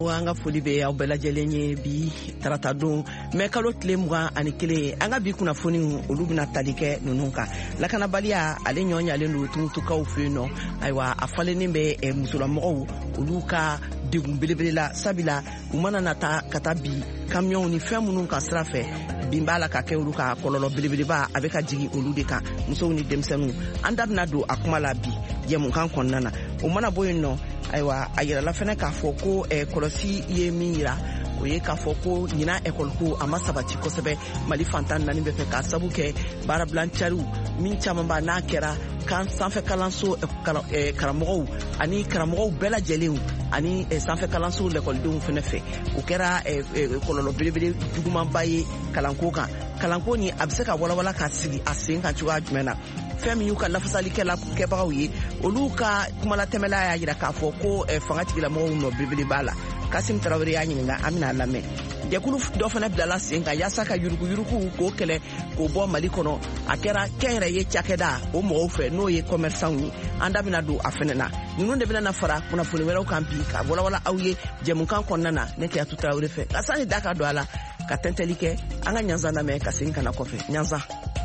Anga foli be aw bɛɛ lajɛlen ye bi tarata don mais kalo tile 21 anga bi kunnafoni olu bɛna tali kɛ ninnu kan lakanabaliya ale ɲɔɲalen don tuntukaw fɛ yen nɔ ayiwa a falenin bɛ musolamɔgɔw olu ka degun belebele la sabila u mana nata ka taa bi camion ni fɛn minnu ka sira fɛ bin b'a la ka kɛ olu ka kɔlɔlɔ belebeleba a bɛ ka jigin olu de kan musow ni denmisɛnninw an da bɛna don a kuma la bi jɛmukan kɔnɔna na o mana bɔ yen nɔ ayiwa a yirala fɛnɛ k'a fɔ ko kɔlɔsi ye min yira o ye k'a fɔ ko ɲina école ko a ma sabati kosɛbɛ Mali fantan naani bɛ fɛ k'a sabu kɛ baarabilancariw min caman ba n'a kɛra kan sanfɛ kalanso karamɔgɔw ani karamɔgɔw bɛɛ lajɛlen ani sanfɛ kalanso lakɔlidenw fɛnɛ fɛ o kɛra kɔlɔlɔ belebele jugumanba ye kalanko kan kalanko ni a bɛ se ka walawala ka sigi a sen kan cogoya jumɛn na fɛn min y'u ka lafasalikɛla kɛbagaw ye olu ka kumalatɛmɛla y'a yira k'a fɔ ko fanga tigilamɔgɔw nɔ belebele b'a la Kasim Tarawele y'a ɲininka an bɛna lamɛn jɛkulu dɔ fana bilala sen kan yaasa ka yuruguyurugu k'o kɛlɛ k'o bɔ Mali kɔnɔ a kɛra kɛnyɛrɛye cakɛda o mɔgɔw fɛ n'o ye commerçants ye an da bɛna don a fɛnɛ na ninnu de bɛna fara kunnafoni wɛrɛw kan bi ka walawala aw ye jɛmukan kɔnɔna na ne Kiyatu Tarawele fɛ ka sani da ka don a la ka tɛntɛli kɛ an ka ɲanzan lamɛn ka segin ka na kɔfɛ ɲanzan.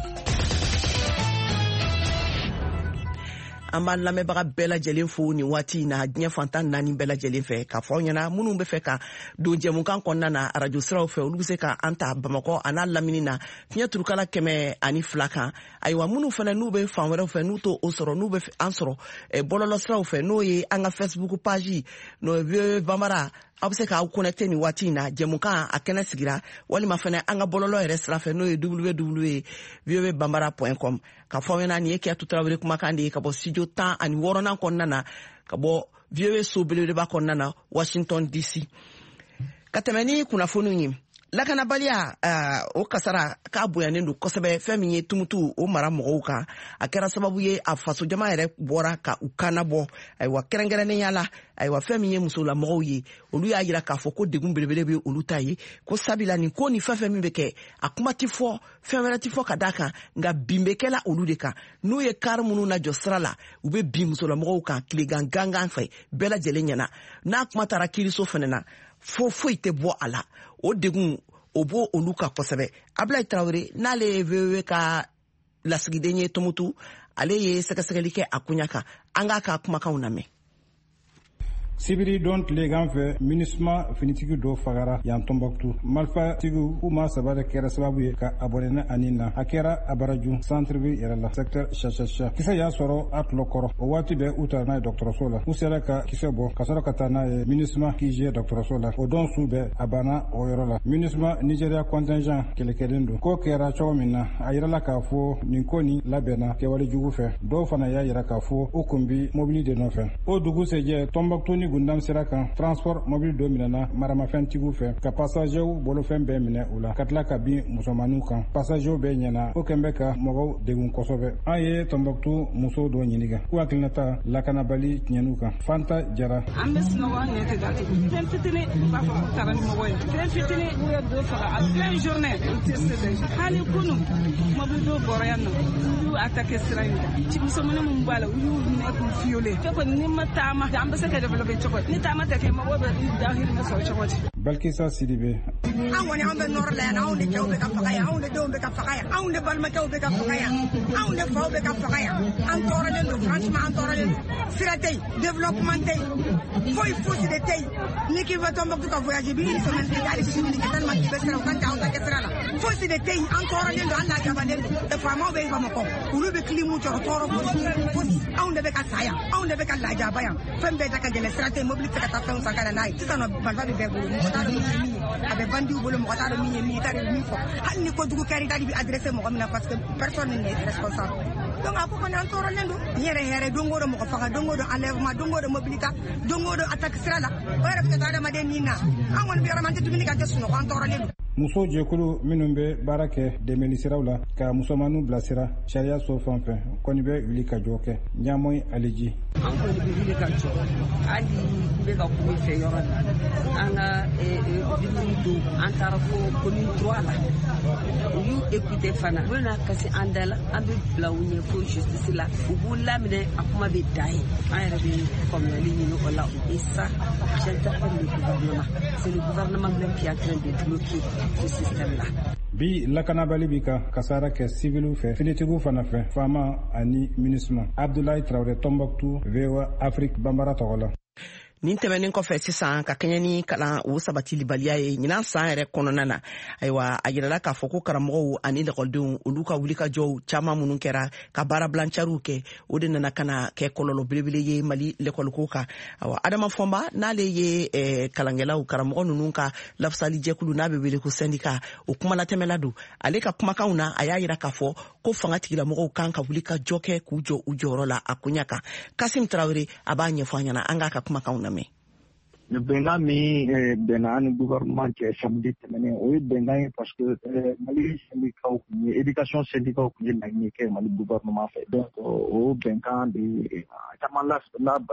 An b'an lamɛnbaga bɛɛ lajɛlen fo nin waati in na diɲɛ fantan naani bɛɛ lajɛlen fɛ k'a fɔ aw ɲɛna minnu bɛ fɛ ka don jɛmukan kɔnɔna na arajo siraw fɛ olu bɛ se ka an ta Bamakɔ a n'a lamini na fiɲɛ turukala 102 kan ayiwa minnu fana n'u bɛ fan wɛrɛw fɛ n'u t'o sɔrɔ n'u bɛ an sɔrɔ bɔlɔlɔ siraw fɛ n'o ye an ka Facebook page n'o ye Bambara aw bɛ se k'aw connecter nin waati in na jɛmukan a kɛnɛ sigira walima fana an ka bɔlɔlɔ yɛrɛ sira fɛ n'o ye www.voabambara.com ka fɔ ɲɛna nin ye Kiyatu Tarawele kumakan de ye ka bɔ studio 16 kɔnɔna na ka bɔ VOA so belebeleba kɔnɔna na Washington DC ka tɛmɛ ni kunnafoniw ye lakanabaliya o kasara k'a bonyanen don kosɛbɛ fɛn min ye tumutu o mara mɔgɔw kan a kɛra sababu ye a faso jama yɛrɛ bɔra ka u kana bɔ ayiwa kɛrɛnkɛrɛnnenya la ayiwa fɛn min ye musolamɔgɔw ye olu y'a yira k'a fɔ ko degun belebele bɛ olu ta ye ko sabila nin ko ni fɛn min bɛ kɛ a kuma ti fɔ fɛn wɛrɛ ti fɔ ka d'a kan nka bin bɛ kɛla olu de kan n'u ye kari minnu najɔ sira la u bɛ bin musolamɔgɔw kan tilegan gangan fɛ bɛɛ lajɛlen ɲɛna n'a kuma taara kiiriso fɛnɛ na foyi tɛ bɔ a la o degun o b'o olu ka kosɛbɛ Ablaye Tarawele n'ale ye VOA ka lasigiden ye tumutu ale ye sɛgɛsɛgɛli kɛ a kunya kan an k'a ka kumakanw lamɛn. Sibiri don tilegan fɛ MINUSMA finitigi dɔ fagara yan Tombouctou malifatigiw k'u ma saba de kɛra sababu ye ka abonné ani na a kɛra Abaraju centre-ville yɛrɛ la secteur Chachcha kisɛ y'a sɔrɔ a tulɔ kɔrɔ o waati bɛɛ u taara n'a ye dɔgɔtɔrɔso la u sera ka kisɛ bɔ ka sɔrɔ ka taa n'a ye MINUSMA QG dɔgɔtɔrɔso la o don su bɛɛ a banna o yɔrɔ la MINUSMA Nigeria contingent kɛlɛkɛlen don ko kɛra cogo min na a yirala k'a fɔ nin ko nin labɛnna kɛwale jugu fɛ dɔw fana y'a yira k'a fɔ u kun bi mobili de nɔfɛ o dugusɛjɛ Tombouctou gundam sira kan transport mobile dɔ minɛna maramafɛntigiw fɛ ka passagerw bolofɛn bɛɛ minɛ u la ka tila ka bin musomaninw kan passagerw bɛɛ ɲɛna o kɛn bɛ ka mɔgɔw degun kosɛbɛ an ye Tombouctou muso dɔ ɲininka k'u hakilinata lakanabali tiɲɛniw kan Fanta Jara an bɛ sunɔgɔ ɲɛ tɛ fɛn fitinin b'a fɔ ko taara ni mɔgɔ ye fɛn fitinin u ye dɔ faga a plein journée u tɛ se hali kunu mobile dɔ bɔra yan nɔ u y'u attaqué sira in kan musomanin minnu b'a la u y'u minɛ k'u violé kɛ kɔni ni ma taama an bɛ se ka développer cogo ni taama tɛ kɛ mɔgɔ bɛ dahirimɛ sɔrɔ cogo di Balkisa Sidibe an kɔni an bɛ nɔrɔ la yan anw de cɛw bɛ ka faga yan anw de denw bɛ ka faga yan anw de balimakɛw bɛ ka faga yan anw de faw bɛ ka faga yan an tɔɔrɔlen don franchement an tɔɔrɔlen don sira tɛ yen développement tɛ yen fosi de tɛ yen ni k'i bɛ Tombouctou ka voyage bi une semaine kɛ hali sini kɛ tellement k'i bɛ sira u ka jan aw ta kɛ sira la fosi de tɛ yen an tɔɔrɔlen don an lajabalen don faamaw bɛ Bamakɔ olu bɛ kilimu jɔrɔ tɔɔrɔ fosi anw de bɛ ka sa yan anw de bɛ ka lajaba yan fɛn bɛɛ da ka gɛlɛn sira tɛ yen mobili tɛ ka taa fɛnw san ka na n'a ye sisan nɔ baliba bɛ bɛɛ bolo mɔgɔ t'a dɔn min ye min ye a bɛ bandiw bolo mɔgɔ t'a dɔn min ye min ye i t'a dɔn min fɔ hali ni kojugu kɛra i t'a bɛ adressé mɔgɔ min na parce que personne n'est responsable donc a ko kɔni an tɔɔrɔlen don n yɛrɛ hɛrɛ don o don mɔgɔ faga don o don enlèvement don o don mobili ta don o don attaque sira la o yɛrɛ bɛ kɛ to adamaden nin na an kɔni bɛ yɔrɔ min an tɛ dumuni kɛ an tɛ sunɔgɔ an tɔɔrɔlen don muso jɛkulu minnu bɛ baara kɛ dɛmɛni siraw la ka musomaninw bilasira sariya so fɛn fɛn kɔni bɛ wuli ka jɔ kɛ ɲamɔyi aliji an kɔni bɛ wuli ka jɔ hali bɛ ka kuma fɛ yɔrɔ la an ka dumuni don an taara fo commune 3 la u y'u écouté fana u bɛna kasi an da la an bɛ bila u ɲɛ fo justice la u b'u laminɛ a kuma bɛ da ye an yɛrɛ bɛ faamuyali ɲini o la et ça j'interpelle le gouvernement c'est le gouvernement même qui est en train de bloquer ce système là. Bi lakanabali bi ka kasara kɛ civil fɛ finitigiw fana fɛ faama ani MINUSMA Abdoulaye Traoré Tombouctou VOA Afrique Bambara tɔgɔ la. Nin tɛmɛnen kɔfɛ sisan ka kɛɲɛ ni kalan o sabatibaliya ye ɲinan san yɛrɛ kɔnɔna na ayiwa a yirala k'a fɔ ko karamɔgɔw ani lakɔlidenw olu ka wulikajɔw caman minnu kɛra ka baara bilancariw kɛ o de nana kana kɛ kɔlɔlɔ belebele ye Mali lekɔliko kan awa Adama Fɔnba n'ale ye kalankɛlaw karamɔgɔ ninnu ka lafasali jɛkulu n'a bɛ wele ko syndicat o kumalatɛmɛla don ale ka kumakanw na a y'a yira k'a fɔ ko fanga tigilamɔgɔw kan ka wulikajɔ kɛ k'u jɔ u jɔyɔrɔ la a koɲa kan Kasim Traoré a b'a ɲɛfɔ an ɲɛna an k'a ka kumakanw lamɛn. Le bɛnkan min bɛnna ani gouvernement cɛ samedi tɛmɛnen o ye bɛnkan ye parce que Mali syndicats kun ye éducation syndicats kun ye laɲini kɛ Mali gouvernement fɛ donc o bɛnkan de caman la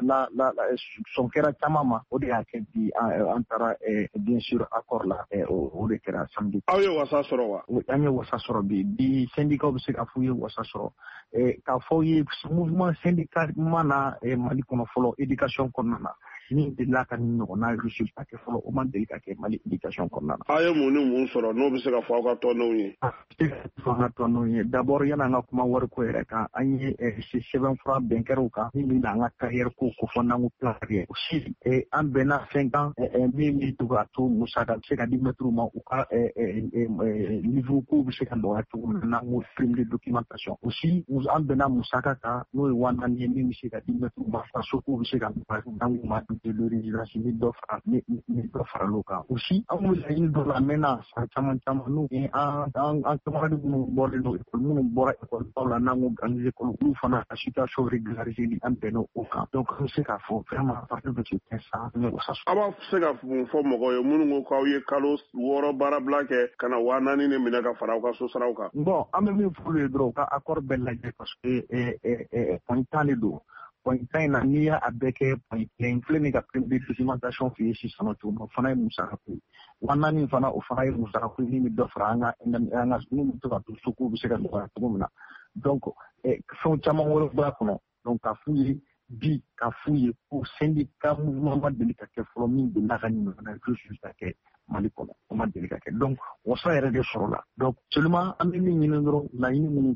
sɔn kɛra caman ma o de y'a kɛ bi an taara bien sûr accord la o de kɛra samedi. Aw ye wasa sɔrɔ wa? An ye wasa sɔrɔ bi syndicats bɛ se ka fɔ ye wasa sɔrɔ k'a fɔ ye mouvement syndical mana Mali kɔnɔ fɔlɔ éducation kɔnɔna na. Ni delila ka nin ɲɔgɔnna résultat kɛ fɔlɔ o ma deli ka kɛ Mali éducation kɔnɔna na. A ye mun ni mun sɔrɔ n'o bɛ se ka fɔ aw ka tɔndenw ye? An ka tɔndenw ye d'abord yan'an ka kuma wariko yɛrɛ kan an ye sɛbɛnfura bɛn kɛrɛw kan min bɛ an ka carrière ko fɔ n'an ko plan ye aussi an bɛnna fɛn kan min bɛ to ka to musaka bɛ se ka di mɛtiriw ma u ka livre ko bɛ se ka nɔgɔya cogo min na n'an ko prime de documentation aussi an bɛnna musaka kan n'o ye 1,000 ye min bɛ se ka di mɛtiriw ma faso ko bɛ se ka nɔgɔya n'an ko ma de l'origination ni dɔ fara l'o kan aussi an bɛ laɲini dɔ la mɛnna san caman n'o ye an camarades minnu bɔlen don école minnu bɔra école baw la n'an ko grandes écoles olu fana ka situation régularisée ni an bɛnna o kan donc an bɛ se k'a fɔ vraiment à partir de ce 15 ans an bɛ wasa sɔrɔ. Aw b'a se ka mun fɔ mɔgɔw ye minnu ko k'aw ye kalo 6 baarabila kɛ ka na 4,000 de minɛ ka fara aw ka so saraw kan. Bon an bɛ min f'u ye dɔrɔn u ka accord bɛɛ lajɛ parce que point tan de don. Point in na n'i y'a bɛɛ kɛ point kelen filɛ nin ka prime de documentation f'i ye sisan cogo min o fana ye musaka ko ye 4,000 fana o fana ye musaka ko min bɛ dɔ fara an ka min bɛ to ka to so ko bɛ se ka nɔgɔya cogo min na donc fɛnw caman wɛrɛ b'a kɔnɔ donc ka f'u ye bi ka f'u ye ko syndicat mouvement ma deli ka kɛ fɔlɔ min delila ka nin ɲɔgɔnna résultat kɛ Mali kɔnɔ o ma deli ka kɛ donc wasa yɛrɛ de sɔrɔla donc seulement an bɛ min ɲini dɔrɔn laɲini minnu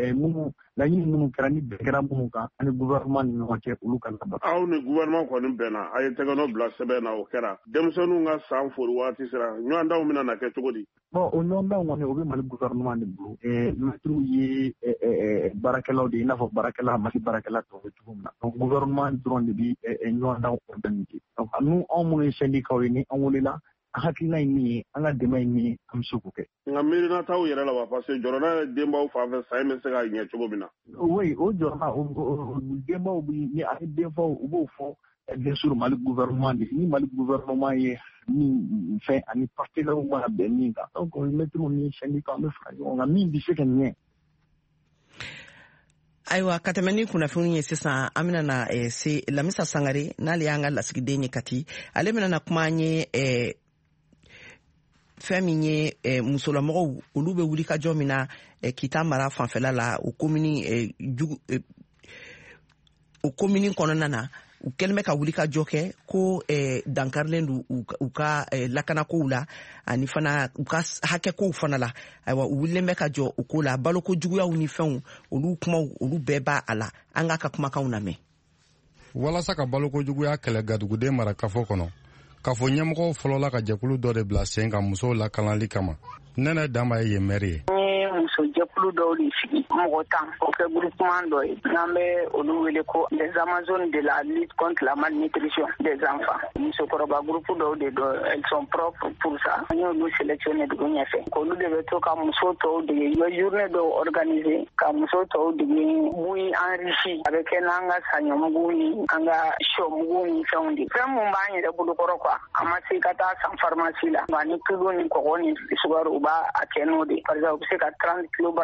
kɛra ni bɛn kɛra minnu kan ani gouvernement ni ɲɔgɔn cɛ olu ka labato. Aw ni gouvernement kɔni bɛnna a ye tɛgɛnɔ bila sɛbɛn na o kɛra denmisɛnninw ka san fori waati sera ɲɔgɔndanw bɛna na kɛ cogo di? Bon o ɲɔgɔndanw kɔni o bɛ Mali gouvernement de bolo mɛtiriw ye baarakɛlaw de i n'a fɔ Mali baarakɛla tɔw bɛ cogo min na donc gouvernement dɔrɔn de bɛ ɲɔgɔndanw organiser donc anw minnu ye syndicats ye ni an welela hakilina ye min ye an ka dɛmɛ ye min ye an bɛ se k'o kɛ. Nka miirina t'aw yɛrɛ la wa parce que jɔrɔna denbaw fan fɛ san bɛ se ka ɲɛ cogo min na. Oui o jɔrɔna denbaw ni ani denfaw u b'o fɔ bien sûr Mali gouvernement de ni Mali gouvernement ye min fɛn ani partenaires mana bɛn min kan donc mɛtiriw ni syndicats an bɛ fara ɲɔgɔn kan min bɛ se ka ɲɛ. Ayiwa ka tɛmɛ ni kunnafoni ye sisan an bɛna na se Lamisa Sangare n'ale y'an ka lasigiden ye Kati ale bɛna na kuma an ye fɛn min ye musolamɔgɔw olu bɛ wuli ka jɔ min na Kita mara fanfɛla la o komini kɔnɔna na u kɛlen bɛ ka wuli ka jɔ kɛ ko dankarilen don u ka lakanakow la ani fana u ka hakɛkow fana la ayiwa u wulilen bɛ ka jɔ u ko la baloko juguyaw ni fɛnw olu kumaw olu bɛɛ b'a a la an ka kumakanw lamɛn. Walasa ka baloko juguya kɛlɛ Gaduguden mara kafo kɔnɔ kafo ɲɛmɔgɔw fɔlɔ la ka jɛkulu dɔ de bila sen kan musow lakanali kama Nɛnɛ Dama ye maire ye. Muso jɛkulu dɔw de sigi mɔgɔ 10 o kɛ groupement dɔ ye n'an bɛ olu wele ko les Amazones de la lutte contre la malnutrition des enfants musokɔrɔba groupe dɔw de don elles sont propres pour ça an y'olu sélectionné dugu ɲɛfɛ olu de bɛ to ka muso tɔw dege u ye journée dɔw organiser ka muso tɔw dege buyi enrichi a bɛ kɛ n'an ka saɲɔmugu ni an ka sɔmugu ni fɛnw de fɛn mun b'an yɛrɛ bolokɔrɔ quoi a ma se ka taa san pharmacie la nka ni tulu ni kɔgɔ ni sukaro u b'a kɛ n'o de par exemple u bɛ se ka 30 kg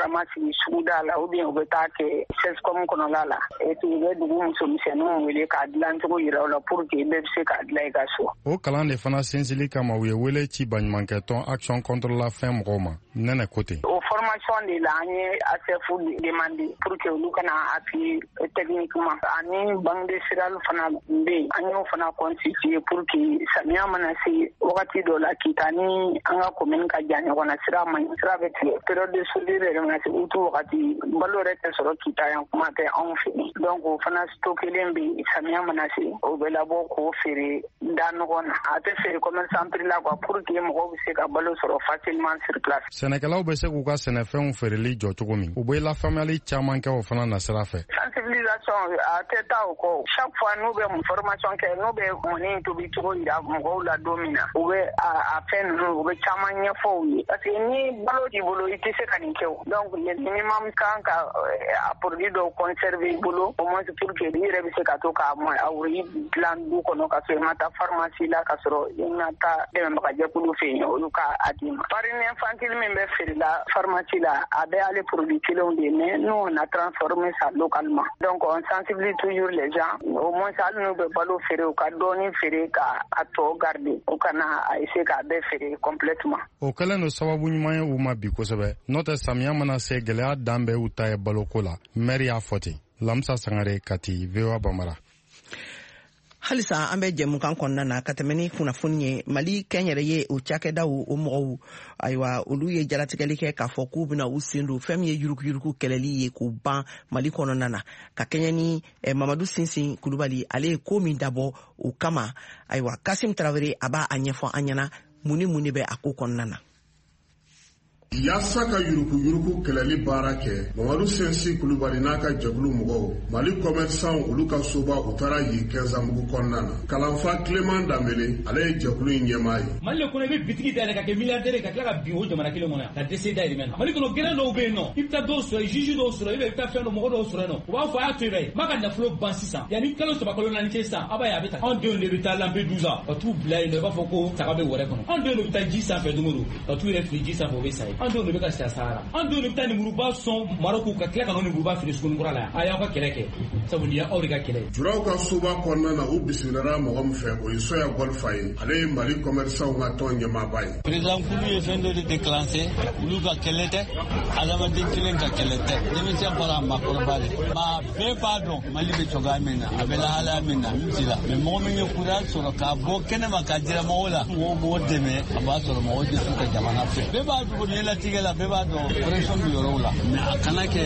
pharmacie suguda la ou bien u bɛ taa kɛ CESCOM kɔnɔla la et puis u bɛ dugu muso misɛnninw wele k'a dilan cogo yira u la pour que bɛɛ bɛ se k'a dilan i ka so. O kalan de fana sinsinli kama u ye wele ci baɲumankɛtɔn Action contre la faim mɔgɔw ma. Nɛnɛ Kote. O formation de la an ye ASF demandé pour que olu kana appuyer techniquement ani banque de céréales fana bɛ yen an y'o fana constituer pour que samiya mana se wagati dɔ la kita ni an ka commune ka jan ɲɔgɔn na sira man ɲi sira bɛ tigɛ période de soudure yɛrɛ mana se utu wagati balo yɛrɛ tɛ sɔrɔ kita yan kuma tɛ anw fɛ yen donc o fana stockelen bɛ samiya mana se o bɛ labɔ k'o feere da ɲɔgɔn na a tɛ feere commerçant prix la quoi pour que mɔgɔw bɛ se ka balo sɔrɔ facilement sur place. Sɛnɛkɛlaw bɛ se k'u ka sɛnɛfɛnw feereli jɔ cogo min u bɛ lafaamuyali caman kɛ o fana na sira fɛ. Sensibilisation a tɛ taa o kɔ chaque fois n'u bɛ formation kɛ n'u bɛ mɔni tobi cogo yira mɔgɔw la don min na u bɛ a fɛn ninnu u bɛ caman ɲɛfɔ u ye parce que ni balo t'i bolo i tɛ se ka nin kɛ o donc le minimum kan ka a produit dɔw conserver i bolo au moins pour que i yɛrɛ bɛ se ka to k'a a wuri dilan du kɔnɔ ka sɔrɔ i ma taa pharmacie la ka sɔrɔ i ma taa dɛmɛbagajɛkulu fɛ yen olu ka a d'i ma. Farine infantile min bɛ feere la pharmacie la a bɛ ale produit kelenw de mais nous on a transformé ça localement donc on sensibilise toujours les gens au moins hali n'u bɛ balo feere u ka dɔɔni feere ka a tɔ garder u kana a essayer k'a bɛɛ feere complètement. O kɛlen don sababu ɲuman ye u ma bi kosɛbɛ n'o tɛ samiya mana se gɛlɛya dan bɛɛ u ta ye baloko la maire y'a fɔ ten. Lamsa Sangare Kati VOA Bamara. Halisa an bɛ jɛmukan kɔnɔna na ka tɛmɛ ni kunnafoni ye Mali kɛnyɛrɛ ye o cakɛdaw o mɔgɔw ayiwa olu ye jalatigɛli kɛ k'a fɔ k'u bɛna u sen don fɛn min ye yuruguyurugu kɛlɛli ye k'u ban Mali kɔnɔna na ka kɛɲɛ ni Mamadu Sinsin Kulubali ale ye ko min dabɔ o kama ayiwa Kasim Tarawele a b'a ɲɛfɔ an ɲɛna mun ni bɛ a ko kɔnɔna na. Yasa ka yuruku kɛlɛli baara kɛ Mamadu Sinsin Kulubali n'a ka jɛkulu mɔgɔw Mali commerçant olu ka soba u taara yi Kɛnzanbugu kɔnɔna na Kalanfa Clément Dambele ale ye jɛkulu in ɲɛmaa ye. Mali kɔnɔ i bɛ bitigi da yɛlɛ ka kɛ milliardaire ka tila ka bin o jamana kelen kɔnɔ ka dɛsɛ dayirimɛ na Mali kɔnɔ gɛlɛn dɔw bɛ yen nɔ i bɛ taa dɔw sɔrɔ juge dɔw sɔrɔ i bɛ taa fɛn dɔ mɔgɔ dɔw sɔrɔ yen nɔ u b'a fɔ a y'a to yen bɛɛ m'a ka nafolo ban sisan yanni kalo 3 kalo 4 cɛ sisan a b'a ye a bɛ taa anw denw de bɛ taa Lampedusa ka t'u bila yen nɔ i b'a fɔ ko saga bɛ wɛrɛ kɔnɔ anw denw de bɛ taa ji sanfɛ don o don ka t'u yɛrɛ fili ji sanfɛ o bɛ sa ye anw denw de bɛ ka sa an denw de bɛ taa nimuruba sɔn Maroko ka tila ka n'o nimuruba feere Sugunikura la a y'aw ka kɛlɛ kɛ sabu nin y'aw de ka kɛlɛ ye. Juraw ka soba kɔnɔna na u bisigira mɔgɔ min fɛ o ye Soya Golfa ye ale ye Mali commerçant ka tɔn ɲɛmaaba ye. Président Kulu ye fɛn dɔ de déclenché olu ka kɛlɛ tɛ adamaden kelen ka kɛlɛ tɛ denmisɛn bɔra maakɔrɔba de ma bɛɛ b'a dɔn Mali bɛ cogoya min na a bɛ lahalaya min na min t'i la mais mɔgɔ min ye courage sɔrɔ k'a bɔ kɛnɛma ka jira mɔgɔw la mɔgɔw dɛmɛ a b'a sɔrɔ mɔgɔw tɛ se ka jamana fɛ bɛɛ b'a dogo nin latigɛ la bɛɛ b'a dɔn pression bɛ yɔrɔw la mais a kana kɛ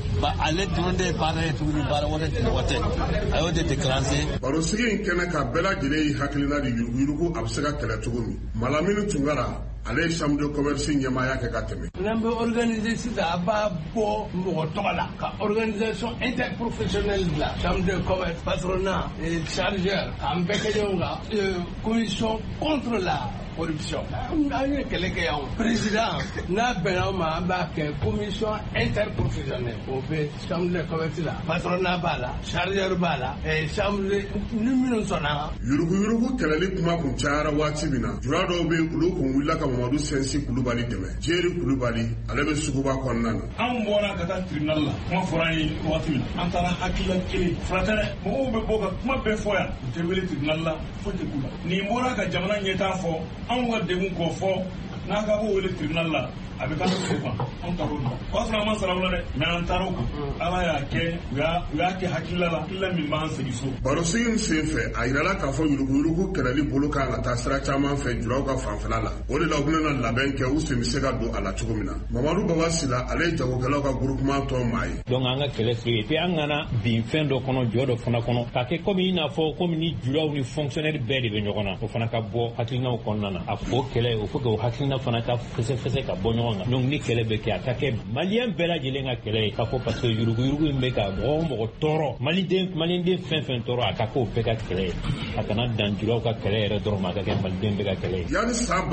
ale dɔrɔn de ye baara ye tuguni baara wɛrɛ tɛ mɔgɔ tɛ a y'o de déclenché. Barosigi in kɛnɛ ka bɛɛ lajɛlen y'i hakilina de yuruguyurugu a bɛ se ka kɛlɛ cogo min Malamini Tunkara ale ye chambre de commerce ɲɛmaaya kɛ ka tɛmɛ. N'an bɛ organiser sisan a b'a bɔ mɔgɔ tɔgɔ la ka organisation interprofessionnelle bila chambre de commerce patronat chargeur k'an bɛɛ kɛ ɲɔgɔn kan commission contre la corruption. An ye kɛlɛ kɛ yan président n'a bɛnna o ma an b'a kɛ commission interprofessionnelle o bɛ chambre de commerce la patronat b'a la chargeur b'a la chambre ni minnu sɔnna. Yuruguyurugu kɛlɛli kuma kun cayara waati min na jura dɔw bɛ olu kun wulila ka Mamadu Sinsin Kulubali dɛmɛ Jeri Kulubali ale bɛ suguba kɔnɔna na. An bɔra ka taa tribunal la kuma fɔra an ye waati min na an taara hakilila kelen furatɛrɛ mɔgɔw bɛ bɔ ka kuma bɛɛ fɔ yan u tɛ wele tribunal la foyi tɛ k'u la nin bɔra ka jamana ɲɛtaa fɔ anw ka degun k'o fɔ n'a ka bɔ wele tribunal la a bɛ taa so kan anw taar'o la o y'a sɔrɔ an ma sara o la dɛ mais an taar'o kan Ala y'a kɛ u y'a kɛ hakilila min b'an segin so. Barosigi in sen fɛ a yirala k'a fɔ yuruguyurugu kɛlɛli bolo kan ka taa sira caman fɛ juraw ka fanfɛla la o de la u bɛna labɛn kɛ u sen bɛ se ka don a la cogo min na Mamadu Baba Sila ale ye jagokɛlaw ka groupement tɔn maa ye. Donc an ka kɛlɛ sigi et puis an kana bin fɛn dɔ kɔnɔ jɔ dɔ fana kɔnɔ k'a kɛ komi i n'a fɔ komi ni juraw ni fonctionnaire bɛɛ de bɛ ɲɔgɔn na o fana ka bɔ hakilinaw kɔnɔna na a fɔ kɛlɛ o faut que o hakilina fana ka fɛsɛfɛsɛ ka bɔ ɲɔgɔn kan donc ni kɛlɛ bɛ kɛ a ka kɛ maliyɛn bɛɛ lajɛlen ka kɛlɛ ye k'a fɔ parce que yuruguyurugu in bɛ ka mɔgɔ o mɔgɔ tɔɔrɔ maliyɛnden fɛn tɔɔrɔ a ka k'o bɛɛ ka kɛlɛ ye a kana dan juraw ka kɛlɛ yɛrɛ dɔrɔn ma a ka kɛ maliyɛn bɛɛ ka kɛlɛ ye. yanni san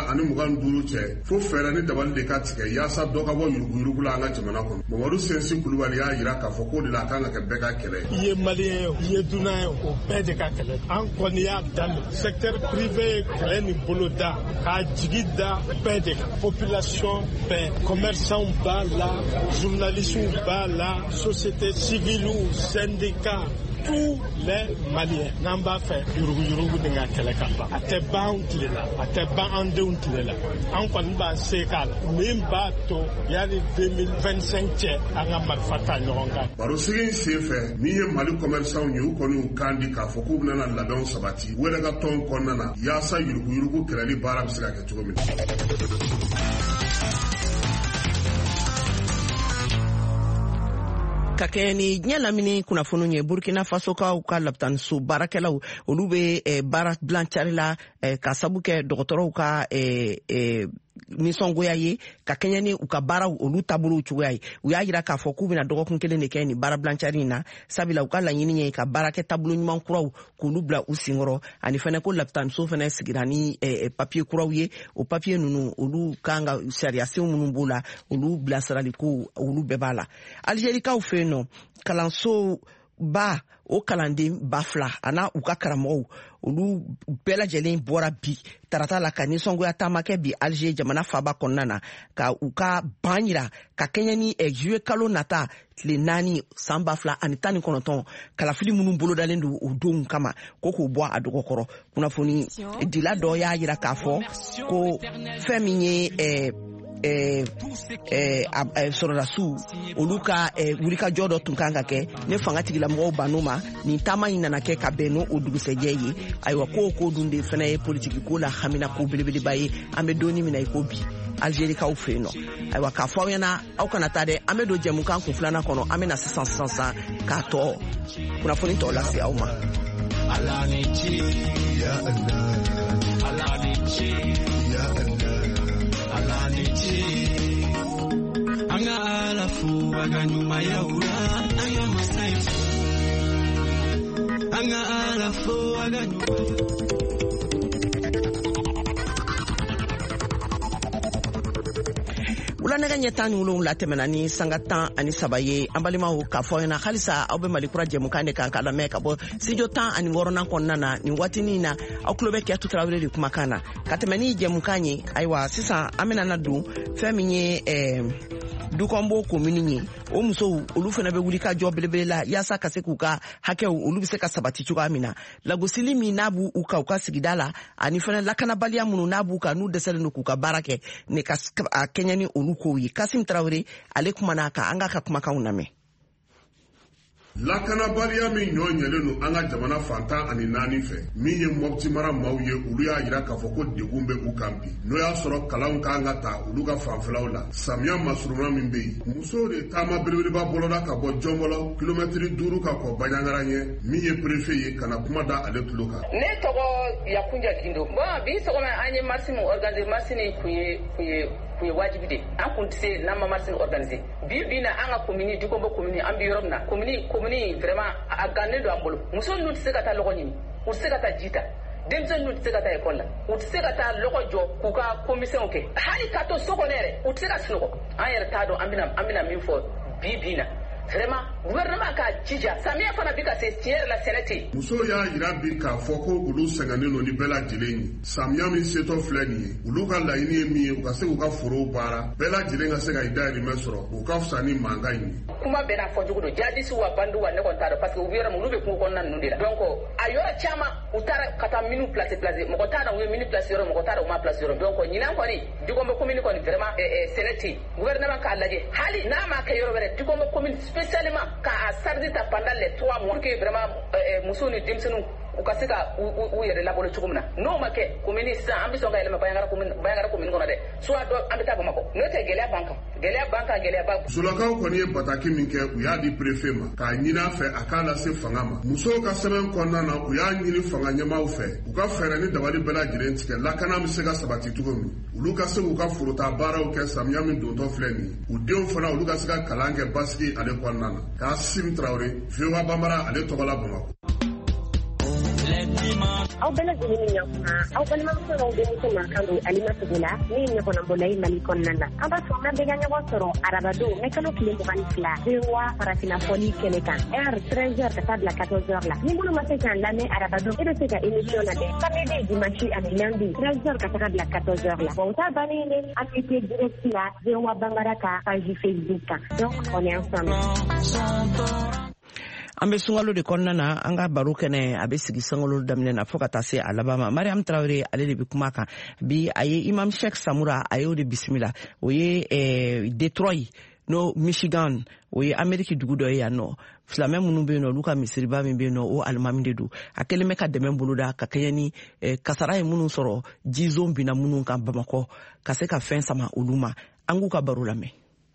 2025 cɛ fo fɛɛrɛ ni dabali de ka tigɛ yaasa dɔ ka bɔ yuruguyurugu la an ka jamana kɔnɔ Mamadu Sinsin Kulubali y'a jira k'a fɔ k'o de la a kan ka kɛ bɛɛ ka kɛlɛ ye. I ye maliyɛn ye o i ye dunan ye o bɛɛ de ka kɛlɛ an kɔni y'a daminɛ secteur privé ye kɛlɛ nin bolo da k'a jigi da bɛɛ de kan population population bɛɛ commerçants b'a la journalistes b'a la société civile syndicats tous les Maliens n'an b'a fɛ yurugu ni ka kɛlɛ ka ban a tɛ ban anw tile la a tɛ ban an denw tile la an kɔni b'an se k'a la min b'a to yanni 2025 cɛ an ka marifa ta ɲɔgɔn kan. Barosigi in senfɛ min ye Mali commerçants ye u kɔni y'u kan di k'a fɔ k'u bɛna labɛnw sabati u yɛrɛ ka tɔn kɔnɔna na yaasa yurugu kɛlɛli baara bɛ se ka kɛ cogo min na. Ka kɛ ni diɲɛ lamini kunnafoniw ye Burkina Faso kaw ka lapitaniso baarakɛlaw olu bɛ baara bilancari la ka sabu kɛ dɔgɔtɔrɔw ka nisɔngoya ye ka kɛɲɛ ni u ka baaraw olu taabolow cogoya ye u y'a jira k'a fɔ k'u bɛna dɔgɔkun kelen de kɛ ni baara bilancari in na sabula u ka laɲini ye ka baarakɛ taabolo ɲuman kuraw k'olu bila u senkɔrɔ ani fɛnɛ ko lapitaniso fɛnɛ sigira ni papiye kuraw ye o papiye ninnu olu kan ka sariyasenw minnu b'o la olu bilasiraliko olu bɛɛ b'a la Algérikaw fɛ yen nɔ kalanso ba o kalanden ba fila ana u ka karamɔgɔw olu bɛɛ lajɛlen bɔra bi tarata la ka nisɔngoya taama kɛ bi Alger jamana faaba kɔnɔna na ka u ka ban yira ka kɛɲɛ ni juillet kalo nata tile 4 san 2019 kalafili minnu bolodalen don o don kama ko k'o bɔ a dɔgɔkɔrɔ kunnafoni dila dɔ y'a yira k'a fɔ ko fɛn min ye sɔrɔdasiw olu ka wulikajɔ dɔ tun kan ka kɛ ne fanga tigilamɔgɔw ban'o ma nin taama in nana kɛ ka bɛn n'o dugusɛjɛ ye ayiwa ko dun de fana ye politiki ko la hamina ko belebeleba ye an bɛ donni min na i ko bi Algérikaw fɛ yen nɔ ayiwa k'a fɔ aw ɲɛna aw kana taa dɛ an bɛ don jɛmukan kun filanan kɔnɔ an bɛ na sisan k'a tɔ kunnafoni tɔw lase aw ma. Anga alafu aganyuma ya ura anga masaifu anga alafu aganyuma Ulanɛgɛ ɲɛ 17 tɛmɛna ni sanga 13 ye an balimaw k'a fɔ ɲɛna halisa aw bɛ Malikura jɛmukan de kan ka lamɛn ka bɔ studio 16 kɔnɔna na nin waatinin na aw tulo bɛ Kiyatu Tarawele de kumakan na ka tɛmɛ ni jɛmukan ye ayiwa sisan an bɛna na don fɛn min ye Dukombo commune ye o musow olu fana bɛ wuli ka jɔ belebele la yaasa ka se k'u ka hakɛw olu bɛ se ka sabati cogoya min na lagosili min n'a b'u ka u ka sigida la ani fana lakanabaliya minnu n'a b'u ka n'u dɛsɛlen don k'u ka baara kɛ ne ka kɛɲɛ ni olu kow ye Kasim Tarawele ale kumana kan an ka kumakanw lamɛn. Lakanabaliya min ɲɔɲɛlen don an ka jamana fantan ani 4 fɛ min ye Mopti mara maaw ye olu y'a jira k'a fɔ ko degun bɛ u kan bi n'o y'a sɔrɔ kalanw kan ka ta olu ka fanfɛlaw la samiya masuruna min bɛ yen musow de taama belebeleba bɔlɔla ka bɔ Jɔnbɔlɔ kilomɛtiri 5 ka kɔ Baɲangara ɲɛ min ye préfet ye kana kuma da ale tulo kan. Ne tɔgɔ Yakunja Gindo bon bi sɔgɔma an ye marche min organiser marche ni kun ye wajibi de an kun tɛ se n'an ma marche organiser bi na an ka commune Dukombo commune an bɛ yɔrɔ min na commune vraiment a gannen don an bolo muso ninnu tɛ se ka taa lɔgɔ ɲini u tɛ se ka taa ji ta denmisɛnnin ninnu tɛ se ka taa ekɔli la u tɛ se ka taa lɔgɔ jɔ k'u ka komisɛnw kɛ hali ka to so kɔnɔ yɛrɛ u tɛ se ka sunɔgɔ an yɛrɛ t'a dɔn an bɛna min fɔ bi na vraiment gouvernement ka jija samiya fana bi ka se tiɲɛ yɛrɛ la sɛnɛ tɛ yen. Muso y'a jira bi k'a fɔ ko olu sɛgɛnnen don ni bɛɛ lajɛlen ye samiya min setɔ filɛ nin ye olu ka laɲini ye min ye u ka se k'u ka forow baara bɛɛ lajɛlen ka se ka i dahirimɛ sɔrɔ u ka fisa ni mankan ye. Kuma bɛɛ n'a fɔ cogo don jadisi wa bandu wa ne kɔni t'a dɔn parce que u bɛ yɔrɔ min olu bɛ kungo kɔnɔna ninnu de la donc a yɔrɔ caman u taara ka taa minu place mɔgɔ t'a dɔn u ye minu place yɔrɔ mɔgɔ t'a dɔn u ma place yɔrɔ donc ɲinan kɔni Dukombo commune kɔni vraiment sɛnɛ tɛ yen gouvernement k'a lajɛ hali n'a ma kɛ yɔrɔ wɛrɛ Dukombo commune spécialement a sardi ta pendant les 3 mois que vraiment muso ni denmisɛnninw u ka se ka u yɛrɛ labolo cogo min na n'o ma kɛ commune sisan an bɛ sɔn ka yɛlɛma Baɲangara commune kɔnɔ dɛ soit dɔ an bɛ taa Bamakɔ n'o tɛ gɛlɛya b'an kan. Sulakaw kɔni ye bataki min kɛ u y'a di préfet ma k'a ɲini a fɛ a k'a lase fanga ma musow ka sɛbɛn kɔnɔna na u y'a ɲini fanga ɲɛmaaw fɛ u ka fɛɛrɛ ni dabali bɛɛ lajɛlen tigɛ lakana bɛ se ka sabati cogo min olu ka se k'u ka forota baaraw kɛ samiya min dontɔ filɛ nin ye u denw fana olu ka se ka kalan kɛ basigi ale kɔnɔna na Kasim Traoré VOA Bambara ale tɔgɔ la Bamakɔ. aw bɛɛ lajɛlen ni ɲakuma aw balimamuso n'aw denmuso mankan don Alimatu la min ɲɔgɔnna bɔla i Mali kɔnɔna la an b'a fɔ an bɛɛ ka ɲɔgɔn sɔrɔ arabadon mɛ kalo tile 22 VOA farafina fɔli kɛnɛ kan heure 13h ka taa bila 14h la ni minnu ma se k'an lamɛn arabadon e bɛ se ka émission lajɛ samedi dimanche ani lundi 13h ka taga bila 14h la bon o t'a bannen ye an bɛ kɛ direct la VOA Bambara ka page Facebook kan donc on est ensemble. An bɛ sunkalo de kɔnɔna na an ka baro kɛnɛ a bɛ sigi sunkalo daminɛ na fo ka taa se a laban ma. Mariam Traoré ale de bɛ kuma kan bi a ye Imam Sheikh Samura a y'o de bisimila o ye Detroit no Michigan o ye Amérique dugu dɔ ye yan nɔ filamɛ minnu bɛ yen nɔ olu ka misiriba min bɛ yen nɔ o alimami de don a kɛlen bɛ ka dɛmɛ boloda ka kɛɲɛ ni kasara ye minnu sɔrɔ jizo binna minnu kan Bamakɔ ka se ka fɛn sama olu ma an k'u ka baro lamɛn.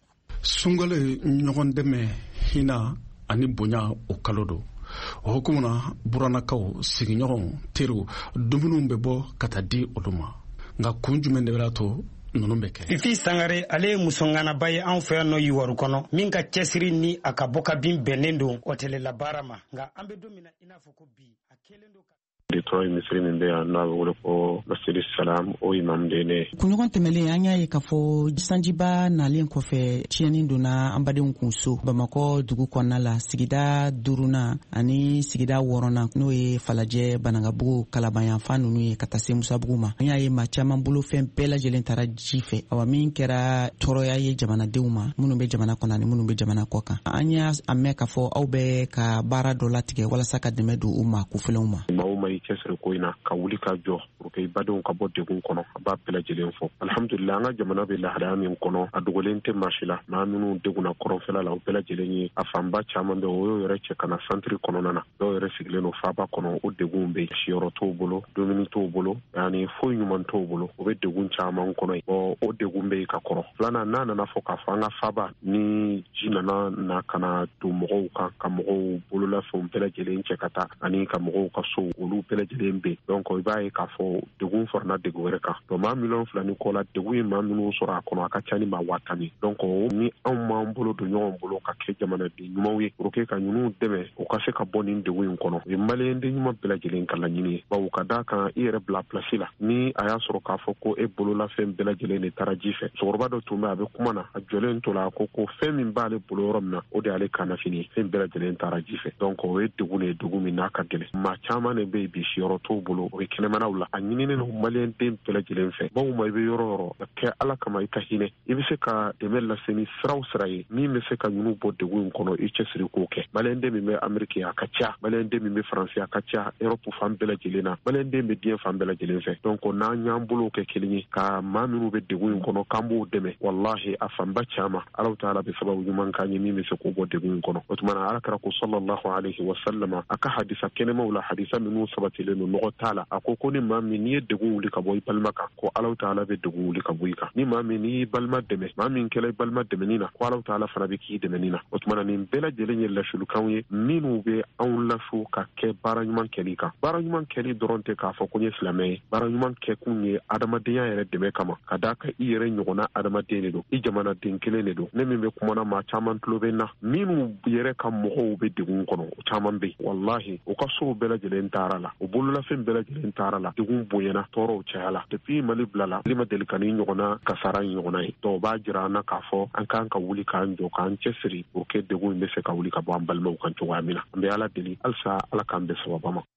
Sunkalo ɲɔgɔn dɛmɛ hinɛ ani bonya o kalo do o hukumu na buranakaw sigiɲɔgɔnw teriw dumuniw bɛ bɔ ka taa di olu ma nka kun jumɛn de b'a to ninnu bɛ kɛ. Fifi Sangare ale ye musonganaba ye anw fɛ yan nɔ Yiwaru kɔnɔ min ka cɛsiri ni a ka bɔ ka bin bɛnnen don hôtel baara ma nka an bɛ don min na i n'a fɔ ko bi a kelen don ka Detroit misiri min bɛ yan n'a bɛ wele ko Masjid Salam o imam de ne. Kunɲɔgɔn tɛmɛlen an y'a ye k'a fɔ sanjiba nalen kɔfɛ tiɲɛni donna an badenw kun so Bamakɔ dugu kɔnɔna la sigida 5nan ani sigida 6nan n'o ye Falajɛ Banangabugu Kalabanyanfan ninnu ye ka taa se Musabugu ma an y'a ye maa caman bolo fɛn bɛɛ lajɛlen taara ji fɛ awa min kɛra tɔɔrɔya ye jamanadenw ma minnu bɛ jamana kɔnɔ ani minnu bɛ jamana kɔ kan an y'a mɛn k'a fɔ aw bɛ ka baara dɔ latigɛ walasa ka dɛmɛ don u ma kufilenw ma. Cɛsiri ko in na ka wuli ka jɔ pour que badenw ka bɔ degun kɔnɔ a b'a bɛɛ lajɛlen fɔ alhamdulillah an ka jamana bɛ lahalaya min kɔnɔ a dogolen tɛ marché la maa minnu degunna kɔrɔnfɛla la o bɛɛ lajɛlen ye a fanba caman bɛ o y'o yɛrɛ cɛ kana centre kɔnɔna na dɔw yɛrɛ sigilen don faaba kɔnɔ o degun bɛ siyɔrɔ t'u bolo dumuni t'u bolo ani foyi ɲuman t'u bolo o bɛ degun caman kɔnɔ ye o degun bɛ ka kɔrɔ filanan n'a nana fɔ k'a fɔ an ka faaba ni ji nana na kana don mɔgɔw kan ka mɔgɔw bololafɛnw bɛɛ lajɛlen cɛ ka taa ani ka mɔgɔw ka so olu bɛɛ lajɛlen bɛ donc i b'a ye k'a fɔ degun farana degun wɛrɛ kan donc maa 2 ni kɔ la degun ye maa minnu sɔrɔ a kɔnɔ a ka ca ni maa 10 ye donc ni anw m'an bolo don ɲɔgɔn bolo ka kɛ jamanaden ɲumanw ye pour que ka ninnu dɛmɛ u ka se ka bɔ nin degun in kɔnɔ o ye maliyɛnden ɲuman bɛɛ lajɛlen ka laɲini ye bawo ka d'a kan i yɛrɛ bila place la ni a y'a sɔrɔ k'a fɔ ko e bololafɛn bɛɛ lajɛlen de taara ji fɛ cɛkɔrɔba dɔ tun bɛ a bɛ kuma na a jɔlen to la ko fɛn min b'ale bolo yɔrɔ min na o de y'ale kannafini ye fɛn bɛɛ lajɛlen taara ji fɛ donc o ye degun de ye degun min n'a ka gɛlɛn maa caman de bɛ yen bi siyɔrɔ t'u bolo o ye kɛnɛmanaw la a ɲininen don maliyɛnden bɛɛ lajɛlen fɛ bawo ma i bɛ yɔrɔ yɔrɔ a kɛ ala kama i ka hinɛ i bɛ se ka dɛmɛ lase ni siraw sira ye min bɛ se ka ɲinu bɔ degun in kɔnɔ i cɛsiri k'o kɛ maliyɛnden min bɛ Amérique a ka ca maliyɛnden min bɛ Faransi a ka ca Europe fan bɛɛ lajɛlen na maliyɛnden bɛ diɲɛ fan bɛɛ lajɛlen fɛ donc n'an y'an bolo kɛ kelen ye ka maa minnu bɛ degun in kɔnɔ k'an b'o dɛmɛ wallahi a fanba caman Alahu Taala bɛ sababu ɲuman k'an ye min bɛ se k'o bɔ degun in kɔnɔ o tuma na Alakira ko sallallahu alaihi wa sallam a ka hadisa kɛnɛmaw la hadisa minnu sabatilen don nɔgɔ t'a la a ko ni maa min n'i ye degun wuli ka bɔ i balima kan ko Alahu Taala bɛ degun wuli ka bɔ i kan ni maa min n'i balima dɛmɛ maa min kɛla i balima dɛmɛni na ko Alahu Taala fana bɛ k'i dɛmɛni na o tuma na nin bɛɛ lajɛlen ye lasulukanw ye minnu bɛ anw lasu ka kɛ baara ɲuman kɛli kan baara ɲuman kɛli dɔrɔn tɛ k'a fɔ ko n ye silamɛ ye baara ɲuman kɛ kun ye adamadenya yɛrɛ dɛmɛ kama ka d'a kan i yɛrɛ ɲɔgɔnna adamaden de don i jamanaden kelen de don ne min bɛ kumana maa caman tulo bɛ n na minnu yɛrɛ ka mɔgɔw bɛ degun kɔnɔ o caman bɛ yen wallahi o ka sow bɛɛ lajɛlen taara la o bololafɛn bɛɛ lajɛlen taara la degun bonyana tɔɔrɔw cayala depuis Mali bilala Mali ma deli ka ni ɲɔgɔnna kasara in ɲɔgɔnna ye donc o b'a jira an na k'a fɔ an kan ka wuli k'an jɔ k'an cɛsiri pour que degun in bɛ se ka wuli ka bɔ an balimaw kan cogoya min na an bɛ ala deli halisa ala k'an bɛ sababa ma.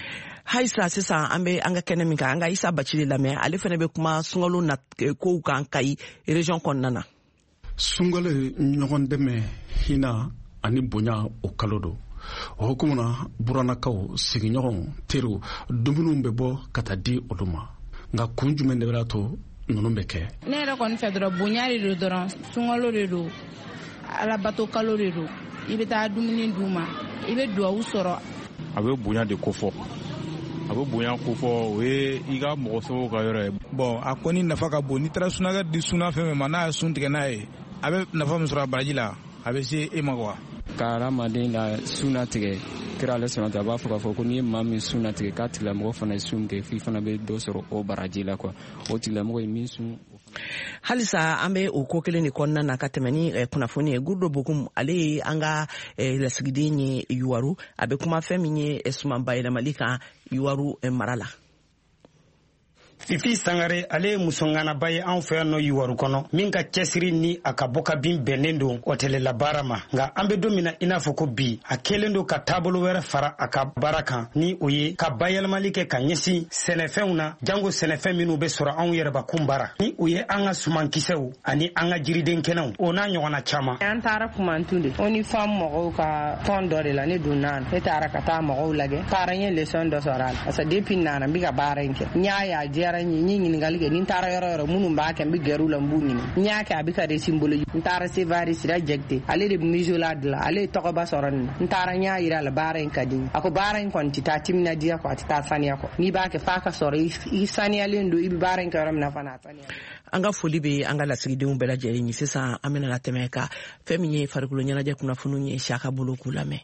Haisa sisan an bɛ an ka kɛnɛ min kan an ka Isa Bacili lamɛn ale fana bɛ kuma sunkalo na kow kan Kayi région kɔnɔna na. Sunkalo ɲɔgɔn dɛmɛ hinɛ ani bonya o kalo do o hukumu na buranakaw sigiɲɔgɔnw teriw dumuniw bɛ bɔ ka taa di olu ma nka kun jumɛn de b'a to ninnu bɛ kɛ. Ne yɛrɛ kɔni fɛ dɔrɔn bonya de do dɔrɔn sunkalo de do alabato kalo de do i bɛ taa dumuni d'u ma i bɛ duwawu sɔrɔ. A bɛ bonya de kofɔ a bɛ bonya kofɔ o ye i ka mɔgɔ sɛbɛw ka yɔrɔ ye. Bon a kɔni nafa ka bon n'i taara sunakɛ di suna fɛn fɛn ma n'a ye sun tigɛ n'a ye a bɛ nafa min sɔrɔ a baraji la a bɛ se e ma quoi. Ka hadamaden ka suna tigɛ kira ale sɔnna ta a b'a fɔ k'a fɔ ko n'i ye maa min sun natigɛ k'a tigilamɔgɔ fana ye sun kɛ f'i fana bɛ dɔ sɔrɔ o baraji la quoi o tigilamɔgɔ ye min sun. halisa an bɛ o ko kelen de kɔnɔna na ka tɛmɛ ni kunnafoni ye Gurdo Bokum ale ye an ka lasigiden ye Yuwaru a bɛ kuma fɛn min ye suman bayɛlɛmali kan Yuwaru mara la. Fifi Sangare ale ye musonganaba ye anw fɛ yan nɔ Yuwaru kɔnɔ min ka cɛsiri ni a ka bɔ ka bin bɛnnen don hôtel baara ma nka an bɛ don min na i n'a fɔ ko bi a kɛlen don ka taabolo wɛrɛ fara a ka baara kan ni o ye ka bayɛlɛmali kɛ ka ɲɛsin sɛnɛfɛnw na jango sɛnɛfɛn minnu bɛ sɔrɔ anw yɛrɛbakun baara ni o ye an ka sumankisɛw ani an ka jiriden kɛnɛw o n'a ɲɔgɔnna caman. An taara Kumantu de o ni fam mɔgɔw ka tɔn dɔ de la ne donna ne taara ka taa mɔgɔw lajɛ taara n ye leçon dɔ sɔrɔ a la parce que depuis nana n bɛ ka baara in kɛ n y'a ye a diyara n ye n ye ɲininkali kɛ ni n taara yɔrɔ yɔrɔ minnu b'a kɛ n bɛ gɛrɛ u la n b'u ɲini n y'a kɛ a bɛ ka resymbologie n taara Sevari Sira Jɛgite ale de bɛ misola dilan ale ye tɔgɔba sɔrɔ nin na n taara n y'a yira a la baara in ka di a ko baara in kɔni tɛ taa timinadiya kɔ a tɛ taa saniya kɔ n'i b'a kɛ f'a ka sɔrɔ i saniyalen don i bɛ baara in kɛ yɔrɔ min na fana a saniya. An ka foli bɛ an ka lasigidenw bɛɛ lajɛlen ye sisan an bɛna tɛmɛ ka fɛn min ye farikolo ɲɛnajɛ kunnafoniw ye Saka bolo k'u lamɛn.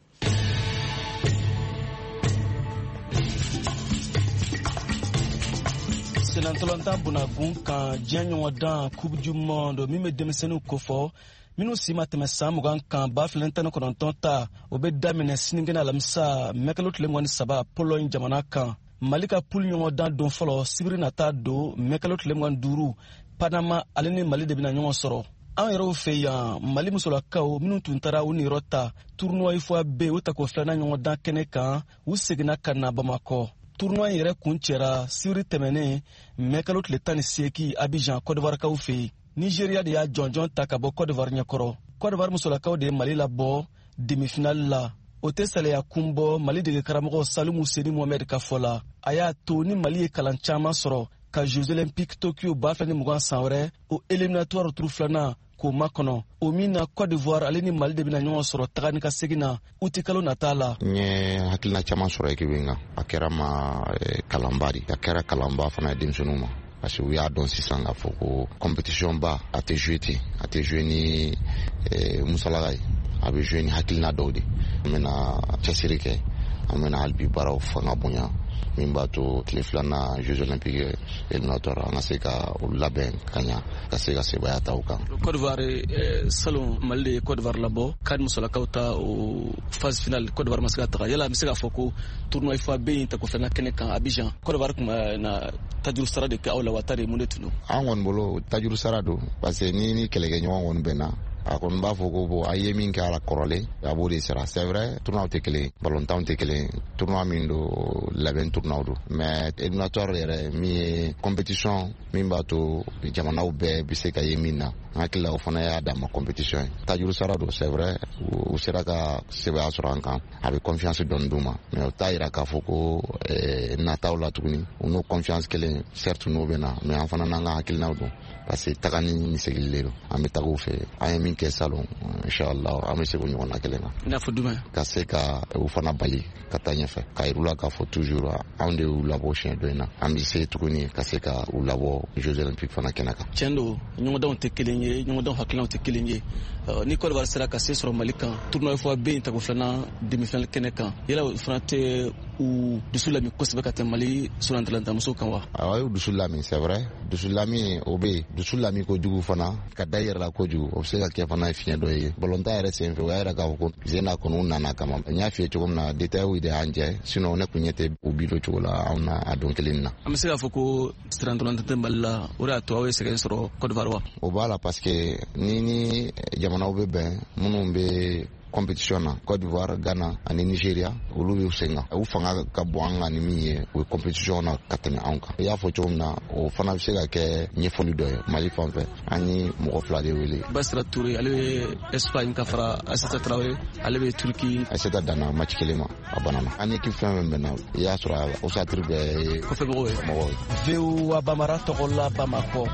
Senantolanta Bunagun kan diɲɛ ɲɔgɔn dan Coupe du Monde min bɛ denmisɛnninw kofɔ minnu si ma tɛmɛ san 20 kan 2019 ta o bɛ daminɛ sinikɛnɛ alamisa mɛkalo tile 23 Pologne jamana kan Mali ka poule ɲɔgɔn dan don fɔlɔ sibiri nata don mɛkalo tile 25 Panama ale ni Mali de bɛna ɲɔgɔn sɔrɔ. An yɛrɛw fɛ yan Mali musolakaw minnu tun taara u niyɔrɔ ta tournoi fois B u ta ko filanan ɲɔgɔn dan kɛnɛ kan u seginna ka na Bamakɔ. Tournoi yɛrɛ kun cɛra sibiri tɛmɛnen mɛkalo tile 18 Abidjan Côte d'Ivoire kaw fɛ yen. Nigeria de y'a jɔnjɔn ta ka bɔ Côte d'Ivoire ɲɛkɔrɔ. Côte d'Ivoire musolakaw de ye Mali labɔ demi-finale la. O tɛ saliya kun bɔ Mali dege karamɔgɔ Salimu Seni Mohamed ka fɔ la. A y'a to ni Mali ye kalan caman sɔrɔ ka Jeux Olympiques Tokyo 2020 san wɛrɛ o éliminatoire tour filanan k'o makɔnɔ. O min na Côte d'Ivoire ale ni Mali de bɛna ɲɔgɔn sɔrɔ taga ni ka segin na uti kalo nata la. N ye hakilina caman sɔrɔ équipe in kan a kɛra ma kalanba de a kɛra kalanba fana ye denmisɛnninw ma parce que u y'a dɔn sisan k'a fɔ ko compétition ba a tɛ jouer ten a tɛ jouer ni musalaka ye a bɛ jouer ni hakilina dɔw de an bɛna cɛsiri kɛ an bɛna hali bi baaraw fanga bonya min b'a to tile filanan Jeux Olympiques éliminatoires an ka se ka o labɛn ka ɲa ka se ka sebaya ta o kan. Côte d'Ivoire salon Mali de ye Côte d'Ivoire labɔ kadi musolakaw ta o phase finale Côte d'Ivoire ma se ka taga yala an bɛ se k'a fɔ ko tournoi fois B in ta ko filanan kɛnɛ kan Abidjan Côte d'Ivoire tun bɛ na tajuru sara de kɛ aw la wa ta de mun de tun don. An kɔni bolo tajuru sara don parce que ni kɛlɛkɛɲɔgɔn kɔni bɛnna a kɔni b'a fɔ ko bon a ye min kɛ a la kɔrɔlen a b'o de sara c'est vrai tournoi tɛ kelen ballontan tɛ kelen tournoi min don labɛn tournoi don mais éliminatoire yɛrɛ min ye compétition min b'a to jamanaw bɛɛ bɛ se ka ye min na n hakili la o fana y'a dama compétition ye tajuru sara don c'est vrai u sera ka sɛbɛya sɔrɔ an kan a bɛ confiance dɔɔni d'u ma mais o t'a yira k'a fɔ ko nataw la tuguni u n'o confiance kelen certes n'o bɛ na mais an fana n'an ka hakilinaw don parce que taga ni seginlen don an bɛ taga u fɛ an ye min kɛ salon inchallah an bɛ se k'o ɲɔgɔnna kelen na. I n'a fɔ jumɛn? Ka se ka u fana bali ka taa ɲɛfɛ ka yir'u la k'a fɔ toujours anw de y'u labɔ siɲɛ dɔ in na an bɛ se tuguni ka se ka u labɔ Jeux Olympiques fana kɛnɛ kan. Tiɲɛ don ɲɔgɔndanw tɛ kelen ye ɲɔgɔndanw hakilinaw tɛ kelen ye ni Côte d'Ivoire sera ka se sɔrɔ Mali kan tournoi fois B in ta ko filanan demi-finale kɛnɛ kan yala o fana tɛ u dusu lami kosɛbɛ ka tɛmɛ Mali solantalantamusow kan wa? Awɔ a y'u dusu lami c'est vrai dusu lami o bɛ yen dusu lami kojugu fana ka da i yɛrɛ la kojugu o bɛ se ka kɛ fana ye fiɲɛ dɔ ye ballontan yɛrɛ senfɛ o y'a yira k'a fɔ ko Zena kɔni u nana kama n y'a f'i ye cogo min na détail de y'an jɛ sinon ne kun ɲɛ tɛ o bilo cogo la anw na a don kelen na. An bɛ se k'a fɔ ko sirantolantan tɛ Mali la o de y'a to aw ye sɛgɛn sɔrɔ Côte d'Ivoire wa? O b'a la parce que ni jamanaw bɛ bɛn minnu bɛ compétition na Côte d'Ivoire, Ghana ani Nigeria olu bɛ sen kan u fanga ka bon an kan ni min ye o ye compétition na ka tɛmɛ anw kan i y'a fɔ cogo min na o fana bɛ se ka kɛ ɲɛfɔli dɔ ye Mali fan fɛ an ye mɔgɔ fila de wele. Basira Touré ale bɛ Espagne ka fara Aissata Traoré ale bɛ Turki. Aissata danna match kelen ma a banana an ni équipe fɛn fɛn bɛnna i y'a sɔrɔ osatiri bɛɛ ye kɔfɛmɔgɔw ye mɔgɔw ye. VOA Bamara tɔgɔ la Bamakɔ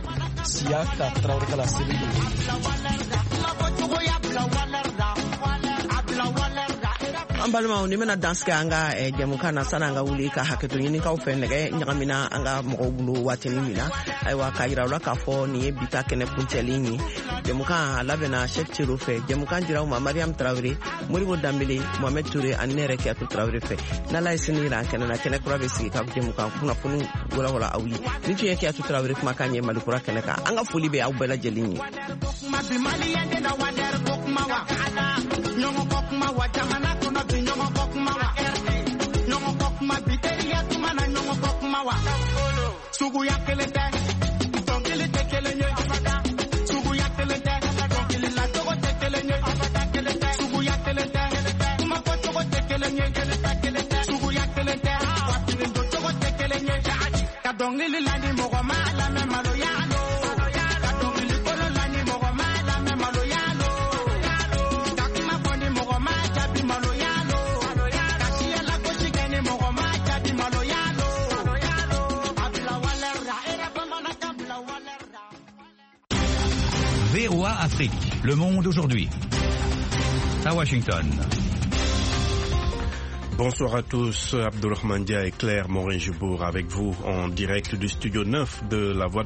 Siaka Traoré kala Selidu. an balimaw ni bena danske an ka jɛmukan na sani an ka wuli ka hakɛto ɲinikaw fɛ nɛgɛ ɲagamina an ka mɔgɔw bolo waatinin min na ayiwa k'a yira u la k'a fɔ nin ye bita kɛnɛ kuncɛlen ye jɛmukan a labɛnna Cheick Thilo fɛ jɛmukan dira u ma Mariam Tarawele Moribo Dambele Mohamed Toure ani ne yɛrɛ Kiyatu Tarawele fɛ n'Ala ye sini yira an kɛnɛ na kɛnɛ kura bɛ sigi ka jɛmukan kunnafoni walawala aw ye nin tun ye Kiyatu Tarawele kumakan ye Mali kura kɛnɛ kan an ka foli bɛ aw bɛɛ lajɛlen ye Sugu ya kelete, tongili tekelenye, sugu ya kelete, tongili la togo tekelenye, sugu ya kelete, kumako togo tekelenye, sugu ya kelete, wapilindo togo tekelenye, kadongili la ni mogoma la me maloyalo, kadongili kolo la ni mogoma la me maloyalo, kakima boni mogoma jabi maloyalo, kashia la kochike ni mogoma jabi maloyalo. VOA Afrique, le monde aujourd'hui. À Washington. Bonsoir à tous, Abdourahmane Dia et Claire Morin-Jubour avec vous en direct du studio 9 de La Voix